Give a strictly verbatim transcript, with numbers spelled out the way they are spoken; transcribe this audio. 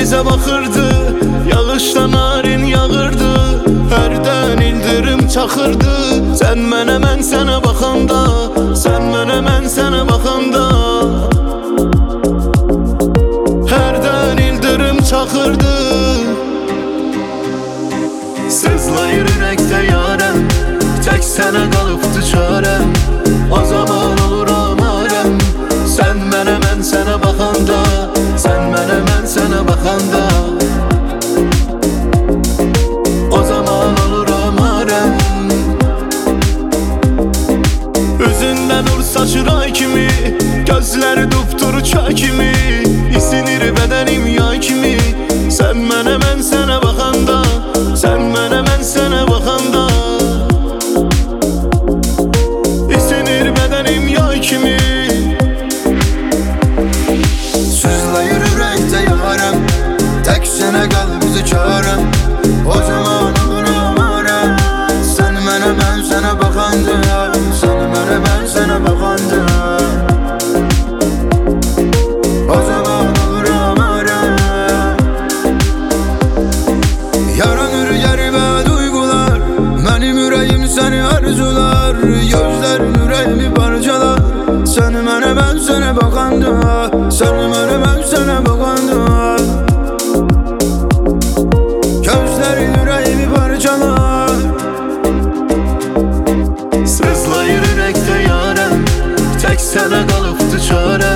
bizə baxırdı, yağışda narin yağırdı, hərdən ildırım çaxırdı. Sən mənə, mən sənə baxanda, sən mənə, mən sənə baxanda, hərdən ildırım çaxırdı. Sızlayır ürəkdə yarəm, tək sənə qalıbdı çarəm. O zaman olur amarəm, sən mənə, mən sənə baxanda, sən mənə, mən sənə baxanda, o zaman olur amarəm. Üzündən nur saçır ay kimi, gözləri dupdur çay kimi, isinir bədənim yay kimi. Sən mənə, mən sənə baxanda, sən mənə, mən sənə baxanda, isinir bədənim yay kimi. Sızlayır ürəkdə yarəm, tək sənə qalbimizə çarəm. O zaman olur amarəm, sən mənə, mən sənə baxanda, sən mənə, mən sənə baxanda, o zaman olur amarəm. Yaranır qəribə duyğular, mənim ürəyim səni arzular, gözlərin ürəyimi parçalar. Sən mənə, mən sənə baxanda, sən mənə, mən sənə baxanda, gözlərin ürəyimi parçalar. Sızlayır ürəkdə yarəm, tək sənə qalıbdı çarəm.